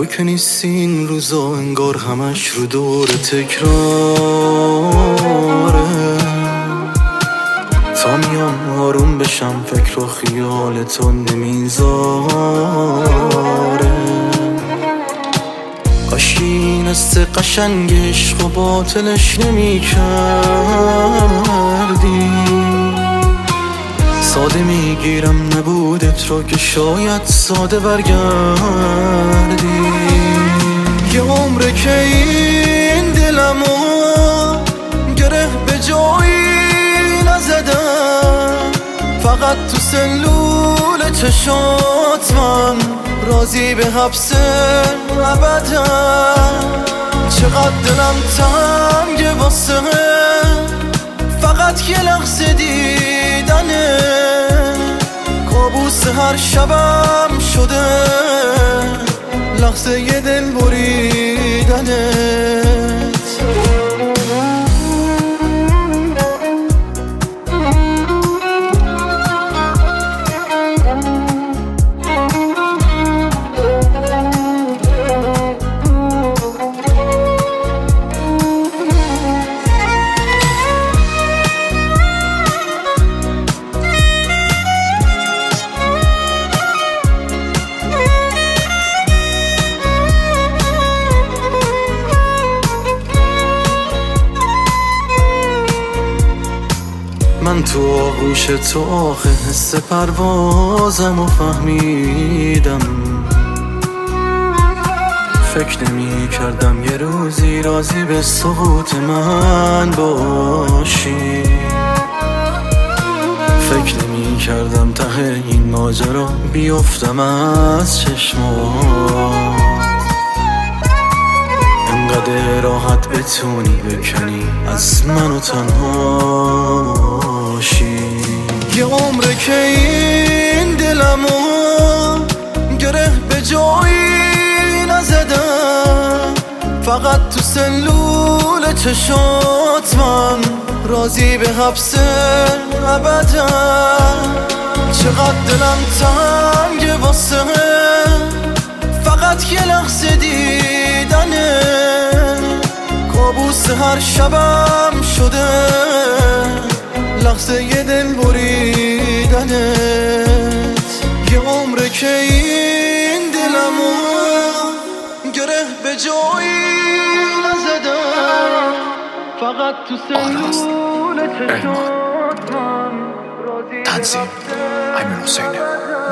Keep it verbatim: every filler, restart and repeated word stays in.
تو که نیستی این روزا انگار همش رو دور تکراره. تا میام آروم بشم فکر و خیال تو نمیذاره. کاش این است قشنگ عشق و باطلش نمی کردی. ساده میگیرم نبودت رو که شاید ساده برگردی. یه عمره که این دلمو گره به جایی نزدم. فقط تو سلول چشات من راضی به حبس ابدم. چقدر دلم تنگه واسه فقط یه لحظه دیدنه. کابوس هر شبم شده لحظه یه دل بریدنت. من تو آغوش تو آخه حس پروازم و فهمیدم. فکر نمی کردم یه روزی راضی به سقوط من باشی. فکر نمی کردم ته این ماجرا بیفتم از چشمات. انقدر راحت بتونی بکنی از منو تنها باشی. یه عمره که این دلمو گره به جایی نزدم. فقط تو سلول چشات من راضی به حبس ابدم. چقدر دلم تنگه واسه فقط یه لحظه دیدنه. کابوس هر شبم شده لحظه یه دل بریدنت. یه عمره که این دلمو گره به جایی نزدم. فقط تو سلول چشات من راضی به تنظیم امیر حسینه.